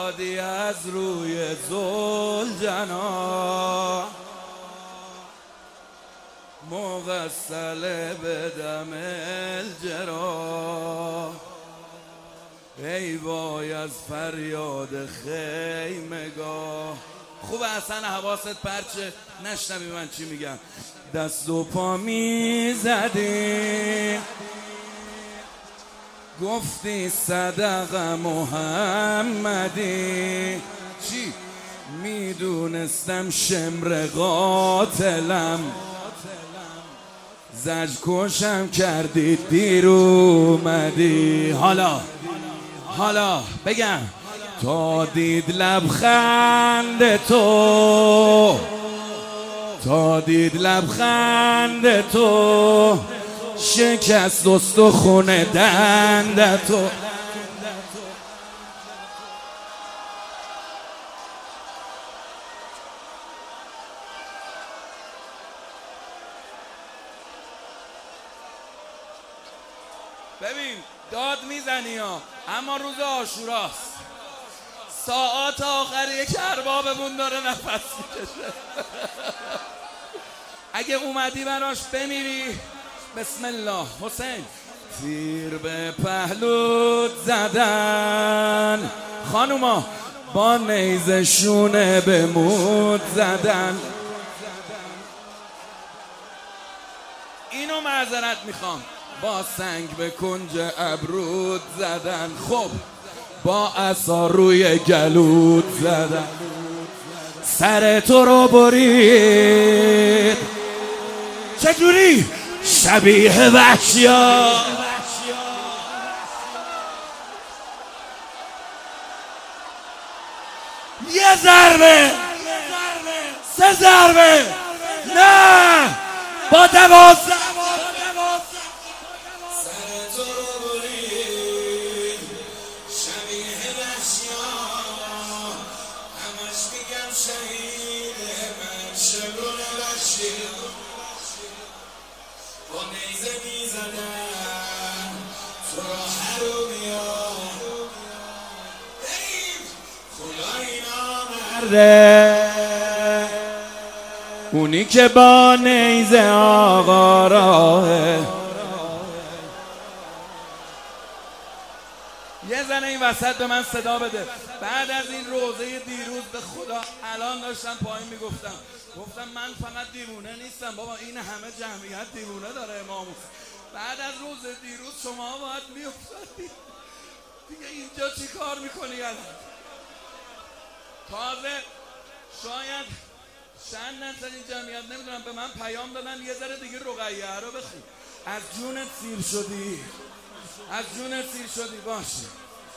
فریادی از روی ذوالجلال، مغسل به دم الجراح. ای وای از فریاد خیمگاه. خوبه حسن حواست پرچه نشنوی من چی میگم. دست و پا میزدی گفتی صدق محمدی، چی؟ میدونستم شمر قاتلم، زج کشم کردید دیر اومدی. حالا بگم تا دید لبخند تو، تا دید لبخند تو، شکست استخون دند تو. ببین داد میزنی ها، اما روز عاشوراست، ساعات آخریه که اربابمون داره نفس میکشه. اگه اومدی براش بمیری بسم الله. حسین تیر به پهلوت زدن، خانوما با نیزه شونه به مود زدن. اینو معذرت میخوام، با سنگ به کنج ابرود زدن. خب با عصا روی گلود زدن. سر تو رو برید چجوری؟ شبیه وحشیا. یه ضربه، سه ضربه، نه با 12. با نیزه میزدن تو را حرومیا، بریم خدایی نامرده، اونی که با نیزه آقا راهه. یه زنه این وسط به من صدا بده. بعد از این روزه دیروز به خدا الان داشتم پایین میگفتم، گفتم من فقط دیوونه نیستم بابا، این همه جمعیت دیوونه داره امام. بعد از روز دیروز شما باید میافتادید دیگه. اینجا چی کار میکنی الان؟ تازه شاید چند درصد این جمعیت نمیدونم به من پیام دادن یه ذره دیگه رقیه رو بخون. از جونت سیر شدی، از جونت سیر شدی. باشه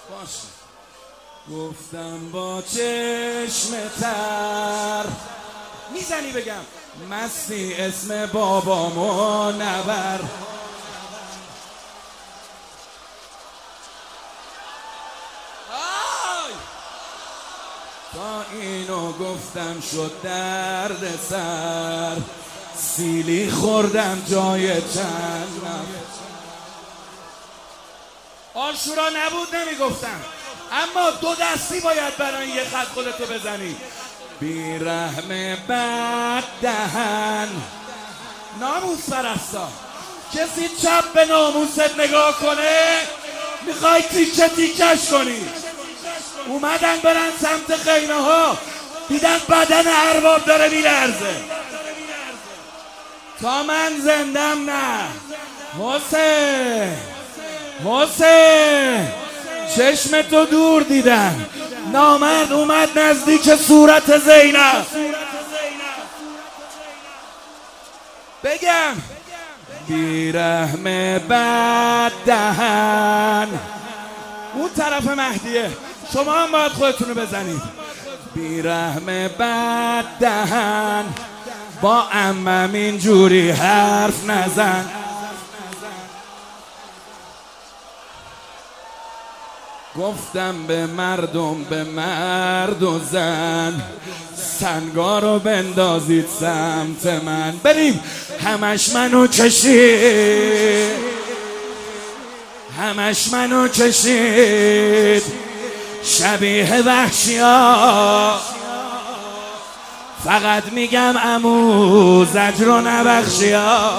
گفتم با چشم تر میزنی بگم مستی اسم بابامو نبر. تا اینو گفتم شد درد سر، سیلی خوردم جای چند نفر. عاشورا نبود نمیگفتم، اما 2 دستی باید برای یه خط خودتو بزنی. بی رحم بد دهن، ناموس پرستا، کسی چپ به ناموست نگاه کنه میخوای تیکه تیکش کنی. اومدن برن سمت خیمه ها، دیدن بدن ارباب داره میلرزه. تا من زندم نه. حسین چشم تو دور دیدن، نامرد اومد نزدیک صورت زینب. بگم بیرحم بد دهن، اون طرف مهدیه، شما هم باید خودتونو بزنید. بیرحم بد دهن، با عمم اینجوری حرف نزن. گفتم به مردم، به مرد و زن، سنگا رو بندازید سمت من. بریم. همش منو کشید، همش منو کشید، شبیه وحشیا، فقط میگم عمو زجر و نبخشیا.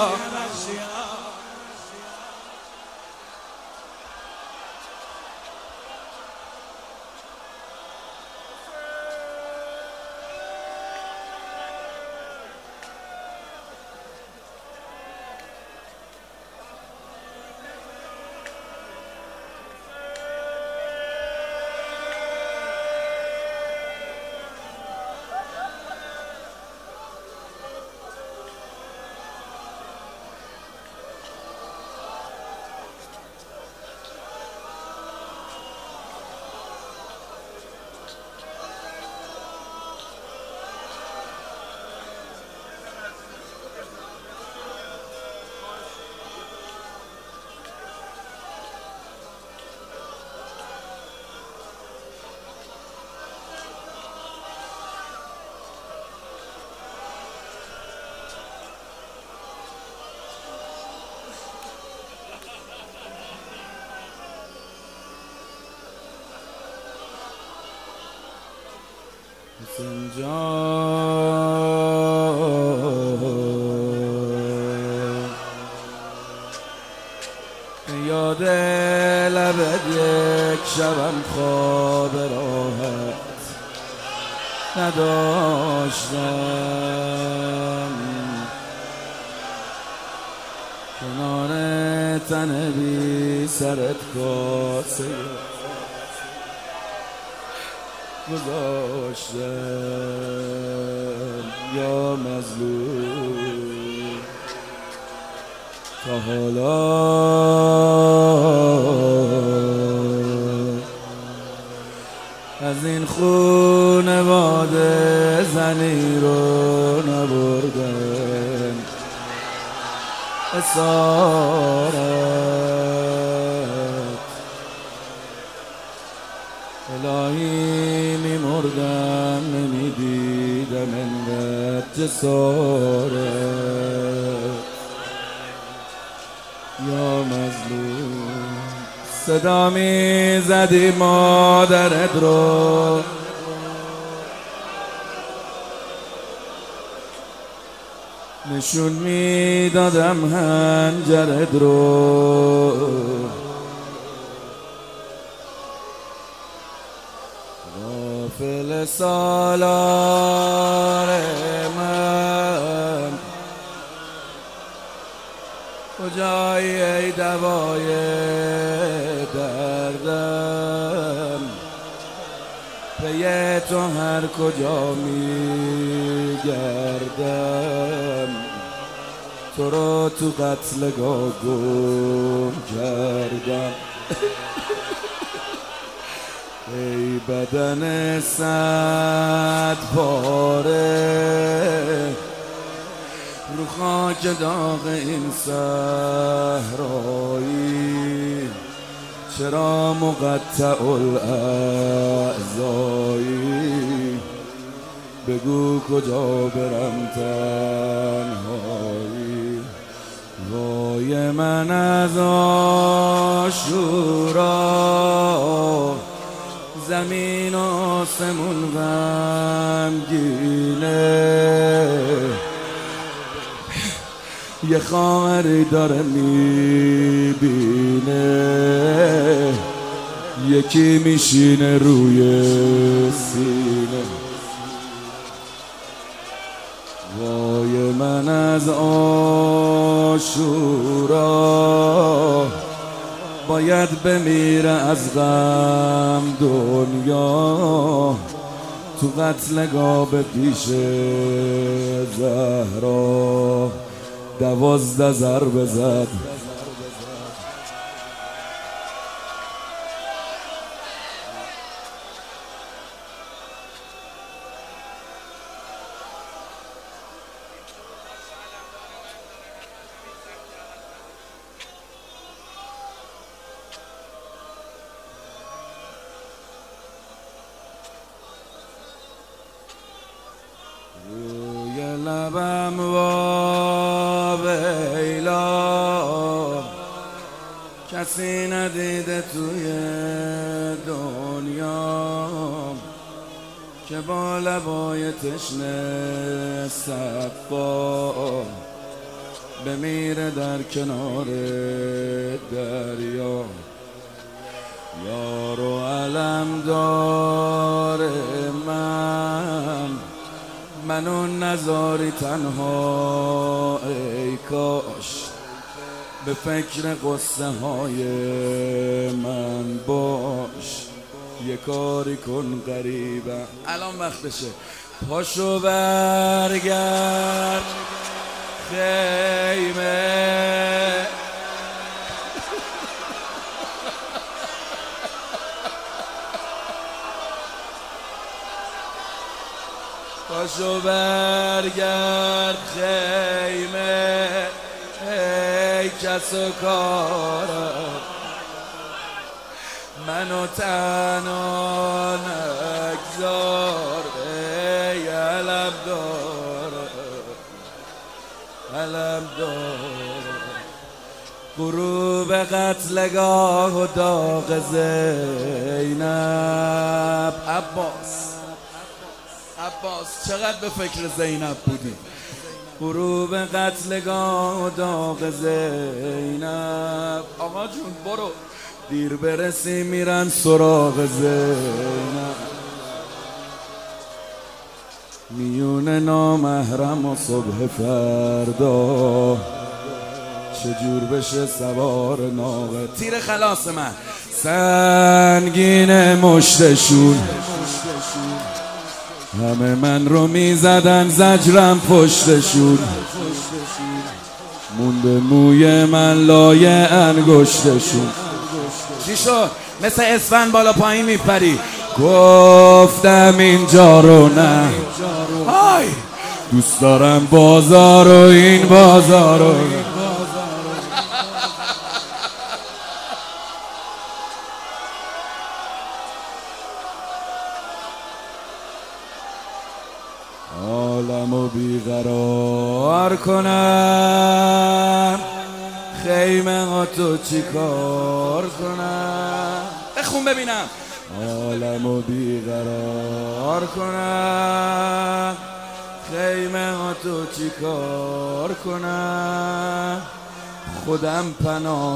حسین جان یاد لبت یک شبم خواب راحت نداشتم، کنار تن بی سرت کاسه گذاشتم یا مظلوم. تا حالا از این خونواده زنی رو نبردن اسارت، الهی میمردم نمیدیدم انقدر جسارت یا مظلوم. صدا میزدی مادرت رو، نشون میدادم هنجرت رو، غافل سالار من کجایی ای دوای دردم، پی تو هر کجا میگردم، تو رو تو قتلگاه گم کردم. ای بدن صد پاره رو خاک داغ این صحرایی، چرا مقطع الاعضایی، بگو کجا برم تنهایی. وای من از عاشورا زمین و آسمون غمگینه، یه خواهری داره میبینه، یکی میشینه روی سینه. وای من از عاشورا باید بمیره از غم دنیا، تو قتلگاه به پیش زهرا 12 ضربه زد. روی لبم و ویلا کسی ندیده توی دنیا، با لبای تشنه صفا بمیره در کنار دریا. یار و علم داره منو نذاری تنها ای کاش به فکر قصه های من باش. یه کاری کن غریبم الان وقتشه، پاشو برگرد خیمه. پاشو برگرد خیمه ای کس و کارم، منو تنها نگذار ای علم دار. غروب قتلگاه و داغ زینب. عباس چقدر به فکر زینب بودی. غروب قتلگاه و داغ زینب. آقا جون برو دیر برسی میرن سراغ زینب. میون نامحرم و صبح فردا چجور بشه سوار ناقه. تیر خلاص من سنگین مشتشون، همه من رو میزدن زجرم پشتشون. مونده موی من لای انگشتشون. چی شد؟ مثل اسفند بالا پایین میپری. گفتم اینجا رو نه، دوست دارم بازار و این بازار رو. عالمو بیقرار کنم، خیمه ها تو چی کار کنم؟ بخون ببینم. عالمو بیقرار کنم، خیمه ها تو چی کار کنم؟ خودم پناه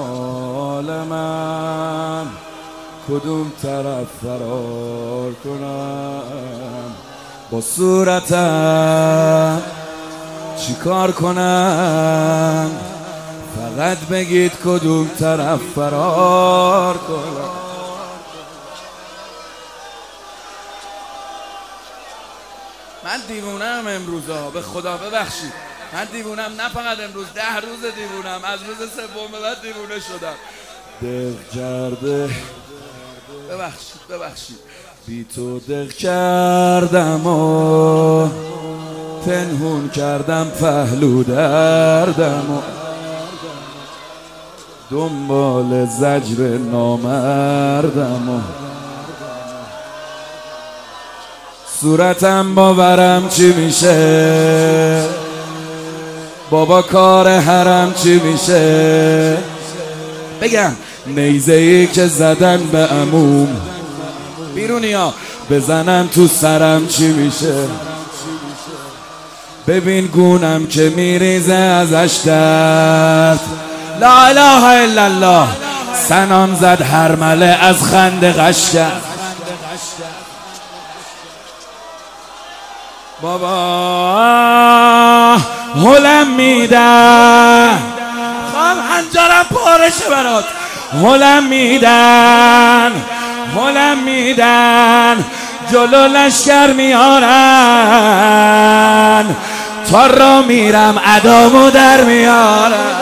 عالمم، کدوم طرف فرار کنم؟ با صورتم چی کار کنم؟ فقط بگید کدوم طرف فرار کنم. من دیوونم امروزا، به خدا ببخشید. من دیوونم، نه فقط امروز، 10 روز دیوونم. از روز سوم به بعد دیوونه شدم. دق کرده ببخشید بی تو دق کردم و پنهون کردم پهلو دردم و دنبال زجر نامردم و صورتم باورم چی میشه؟ بابا کار حرم چی میشه؟ بگم نیزه ای که زدن به عموم بیرونیا بزنن تو سرم چی میشه؟ ببین گونم که میریزه ازش درد. لا اله الا الله. سنان زد هرمله از خنده قشنگ. بابا هلم میدن، خواهم هنجارم پارشه برات. هلم میدن جلو لشکر میارن، تا را میرم ادامو در میارن.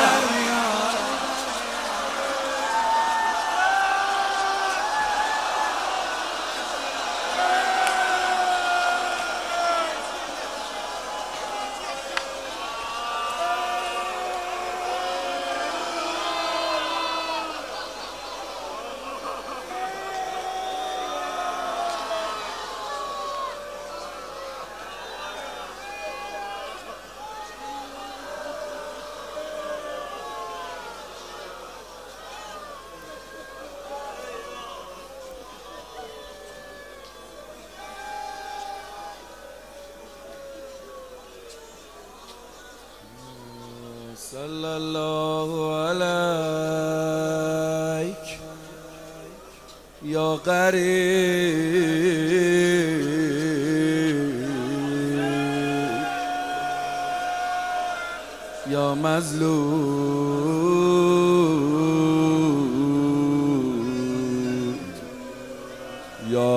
صلی الله علیک یا قریب یا مظلوم یا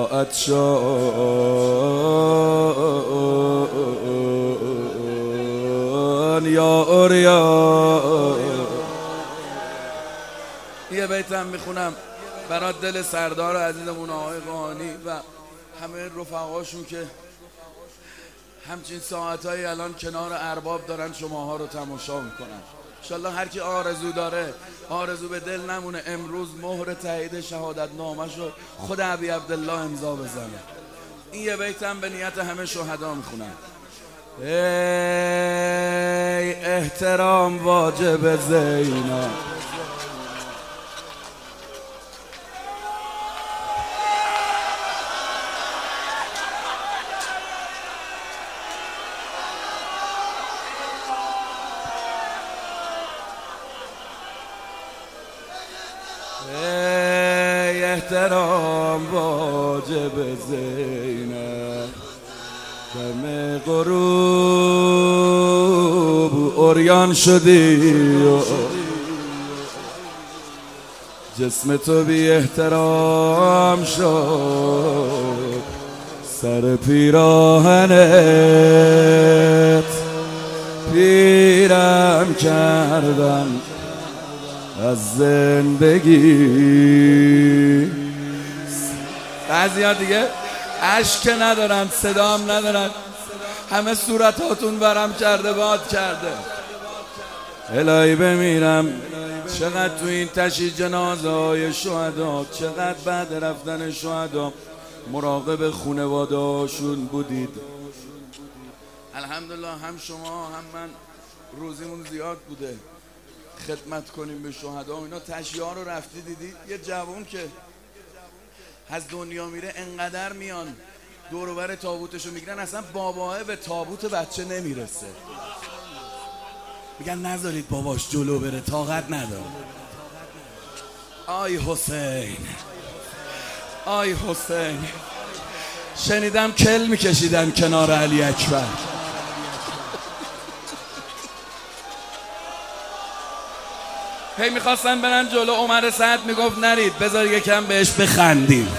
عطشان یا عریان. یه بیتم میخونم برای دل سردار عزیزمون آقای قانی و همه رفقاشون که همچین ساعتهایی الان کنار ارباب دارن شماها رو تماشا میکنن. انشالله هر کی آرزو داره، آرزو به دل نمونه، امروز مهر تایید شهادت نامش رو خود ابی عبدالله امضا بزنه. این یه بیتم به نیت همه شهدا میخونم. ای احترام واجب زینب، ای احترام واجب زینب، دم غروب عریان شدی و جسم تو بی احترام شد، سر پیراهنت پیرم کردن از زندگی. بعضیا دیگه اشک ندارن، صدام ندارن، همه صورتاتون ورم کرده، باد کرده. الهی بمیرم چقدر تو این تشییع جنازه های شهدا، چقدر بعد رفتن شهدا مراقب خانواده هاشون بودید. الحمدلله هم شما هم من روزیمون زیاد بوده خدمت کنیم به شهدا. اینا تشییع ها رو رفتی دیدید، یه جوان که از دنیا میره انقدر میان دور و بر تابوتشو میگیرن، اصلا باباه به تابوت بچه نمیرسه، میگن نذارید باباش جلو بره، طاقت نداره. آی حسین، آی حسین، شنیدم کل میکشیدن کنار علی اکبر. هی میخواستن برن جلو، عمر سعد میگفت نرید، بذار یکم بهش بخندیم.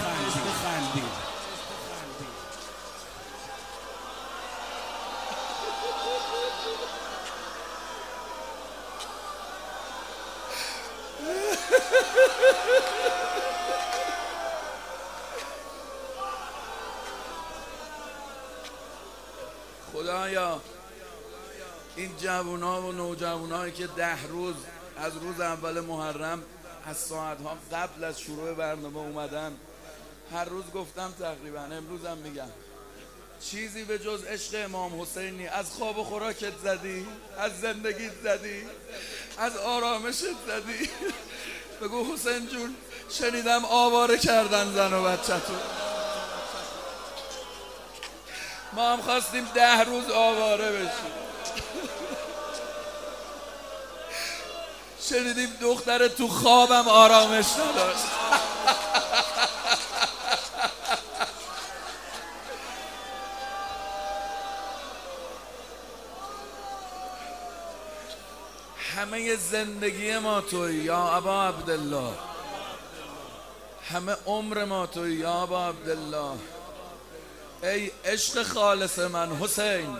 خدایا این جوونا و نوجوانایی که 10 روز از روز اول محرم از ساعتها قبل از شروع برنامه اومدن، هر روز گفتم تقریبا، امروزم میگم، چیزی به جز عشق امام حسینی از خواب و خوراکت زدی، از زندگیت زدی، از آرامشت زدی. بگو حسین جون شنیدم آواره کردن زن و بچه‌تو، ما هم خواستیم 10 روز آواره بشیم. شنیدیم دختر تو خوابم آرامش نداشت. همه زندگی ما توی یا ابا عبدالله، همه عمر ما توی یا ابا عبدالله. ای عشق خالص من حسین،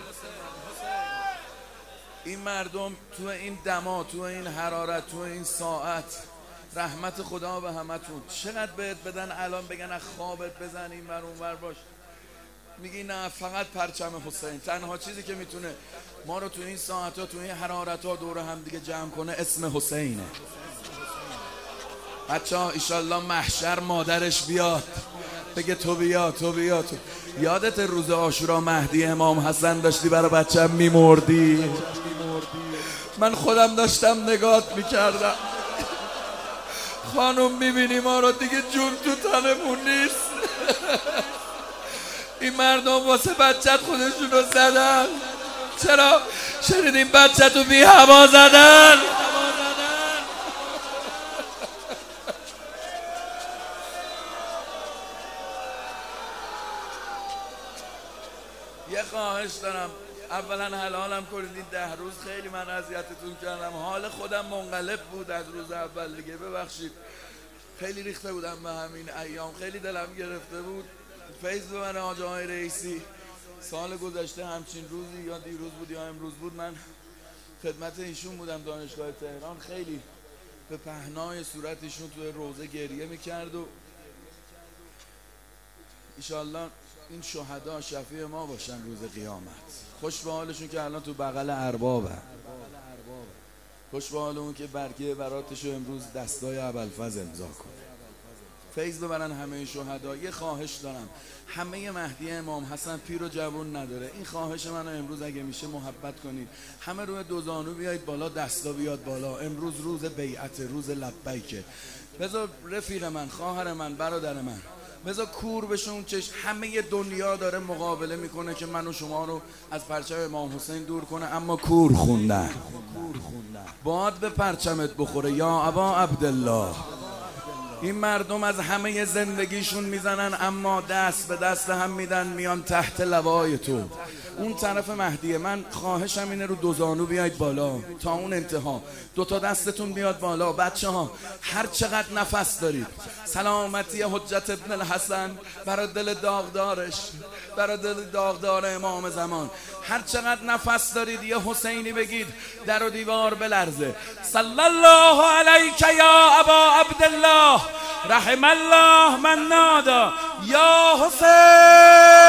این مردم تو این دما، تو این حرارت، تو این ساعت، رحمت خدا به همتون. چقدر بهت بدن الان بگن از خوابت بزن این ور اون ور باش، میگی نه فقط پرچم حسین. تنها چیزی که میتونه ما رو تو این ساعت ها، تو این حرارت ها دور هم دیگه جمع کنه اسم حسینه. بچه ها ایشالله محشر مادرش بیاد بگه تو بیا، تو بیا. تو یادت روز عاشورا مهدی امام حسن داشتی برای بچه‌م میمردی؟ من خودم داشتم نگات میکردم. خانم میبینی ما رو دیگه جون تو تنمون نیست. این مردم واسه بچت خودشون رو زدن، چرا شنیدیم بچه تو بی هوا زدن؟ یه خواهش دارم، اولا حلالم کنید. 10 روز خیلی من اذیتتون کردم، حال خودم منقلب بود از روز اول دیگه، ببخشید. خیلی ریخته بودم به همین ایام، خیلی دلم گرفته بود. فیض به من آقا آقای رئیسی سال گذشته همچین روزی یا دیروز بود یا امروز بود من خدمت ایشون بودم دانشگاه تهران، خیلی به پهنای صورت ایشون توی روزه گریه میکرد و ایشالله این شهدا شفیع ما باشن روز قیامت. خوش به حالشون که الان تو بغل اربابن، خوش به حال اون که برگه براتشو امروز دستای ابوالفضل امضا کنه. فیض ببرن همه شهدا. یه خواهش دارم، همه مهدی امام حسن پیر و جوون نداره، این خواهش منو امروز اگه میشه محبت کنید، همه روی دو زانو بیایید بالا، دستا بیاد بالا. امروز روز بیعت، روز لبیکه. بذار رفیق من، خواهر من، برادر من، بذار کور بشون چشم. همه دنیا داره مقابله میکنه که من و شما رو از پرچم امام حسین دور کنه، اما کور خوندن. باد به پرچمت بخوره یا ابا عبدالله. این مردم از همه زندگیشون میزنن اما دست به دست هم میدن، میان تحت لوای تو. اون طرف مهدیه. من خواهشم اینه رو دو زانو بیاید بالا تا اون انتها، 2 تا دستتون بیاد بالا. بچه ها هر چقدر نفس دارید، سلامتی حجت ابن الحسن برای دل داغدارش، برای دل داغدار امام زمان، هر چقدر نفس دارید یه حسینی بگید در و دیوار بلرزه. صلی الله علیک یا ابا عبدالله، رحم الله من نادا یا حسین.